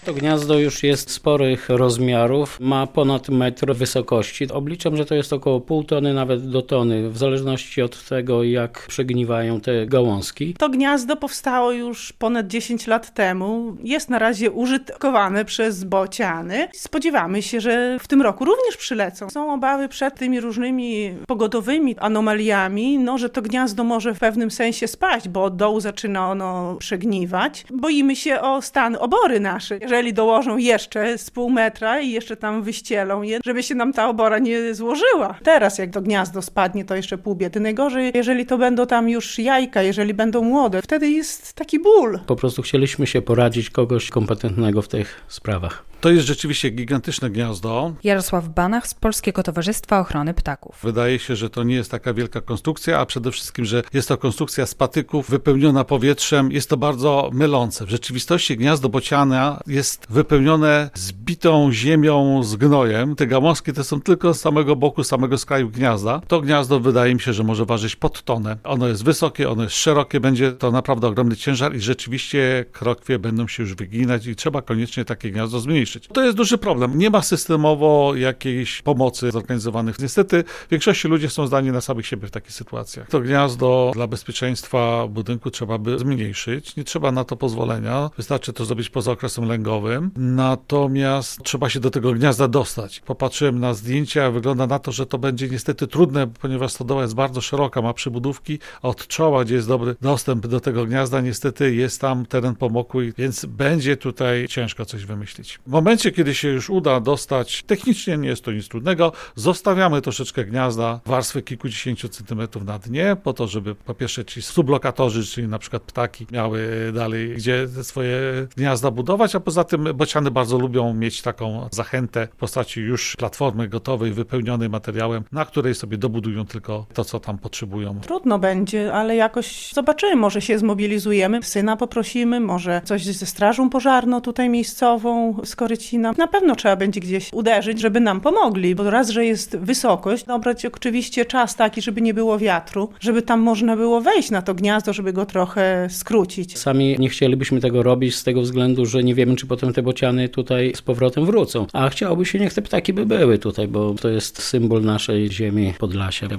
To gniazdo już jest sporych rozmiarów, ma ponad metr wysokości. Obliczam, że to jest około pół tony, nawet do tony, w zależności od tego, jak przegniwają te gałązki. To gniazdo powstało już ponad 10 lat temu. Jest na razie użytkowane przez bociany. Spodziewamy się, że w tym roku również przylecą. Są obawy przed tymi różnymi pogodowymi anomaliami, że to gniazdo może w pewnym sensie spaść, bo od dołu zaczyna ono przegniwać. Boimy się o stan obory naszej. Jeżeli dołożą jeszcze z pół metra i jeszcze tam wyścielą je, żeby się nam ta obora nie złożyła. Teraz jak to gniazdo spadnie, to jeszcze pół biedy. Najgorzej, jeżeli to będą tam już jajka, jeżeli będą młode, wtedy jest taki ból. Po prostu chcieliśmy się poradzić kogoś kompetentnego w tych sprawach. To jest rzeczywiście gigantyczne gniazdo. Jarosław Banach z Polskiego Towarzystwa Ochrony Ptaków. Wydaje się, że to nie jest taka wielka konstrukcja, a przede wszystkim, że jest to konstrukcja z patyków wypełniona powietrzem. Jest to bardzo mylące. W rzeczywistości gniazdo bociana jest wypełnione zbitą ziemią z gnojem. Te gałązki te są tylko z samego boku, samego skraju gniazda. To gniazdo wydaje mi się, że może ważyć pod tonę. Ono jest wysokie, ono jest szerokie, będzie to naprawdę ogromny ciężar i rzeczywiście krokwie będą się już wyginać i trzeba koniecznie takie gniazdo zmniejszyć. To jest duży problem. Nie ma systemowo jakiejś pomocy zorganizowanych. Niestety większości ludzi są zdani na samych siebie w takich sytuacjach. To gniazdo dla bezpieczeństwa budynku trzeba by zmniejszyć. Nie trzeba na to pozwolenia. Wystarczy to zrobić poza okresem lęgowym. Natomiast trzeba się do tego gniazda dostać. Popatrzyłem na zdjęcia, wygląda na to, że to będzie niestety trudne, ponieważ stodoła jest bardzo szeroka, ma przybudówki, a od czoła, gdzie jest dobry dostęp do tego gniazda, niestety jest tam teren pomokły, więc będzie tutaj ciężko coś wymyślić. W momencie, kiedy się już uda dostać, technicznie nie jest to nic trudnego, zostawiamy troszeczkę gniazda, warstwę kilkudziesięciu centymetrów na dnie, po to, żeby po pierwsze ci sublokatorzy, czyli na przykład ptaki, miały dalej gdzie swoje gniazda budować, a poza tym bociany bardzo lubią mieć taką zachętę w postaci już platformy gotowej, wypełnionej materiałem, na której sobie dobudują tylko to, co tam potrzebują. Trudno będzie, ale jakoś zobaczymy, może się zmobilizujemy, syna poprosimy, może coś ze strażą pożarną tutaj miejscową, z Korycina. Na pewno trzeba będzie gdzieś uderzyć, żeby nam pomogli, bo raz, że jest wysokość, dobrać oczywiście czas taki, żeby nie było wiatru, żeby tam można było wejść na to gniazdo, żeby go trochę skrócić. Sami nie chcielibyśmy tego robić z tego względu, że nie wiemy, czy potem te bociany tutaj z powrotem wrócą. A chciałoby się, niech te ptaki by były tutaj, bo to jest symbol naszej ziemi Podlasia.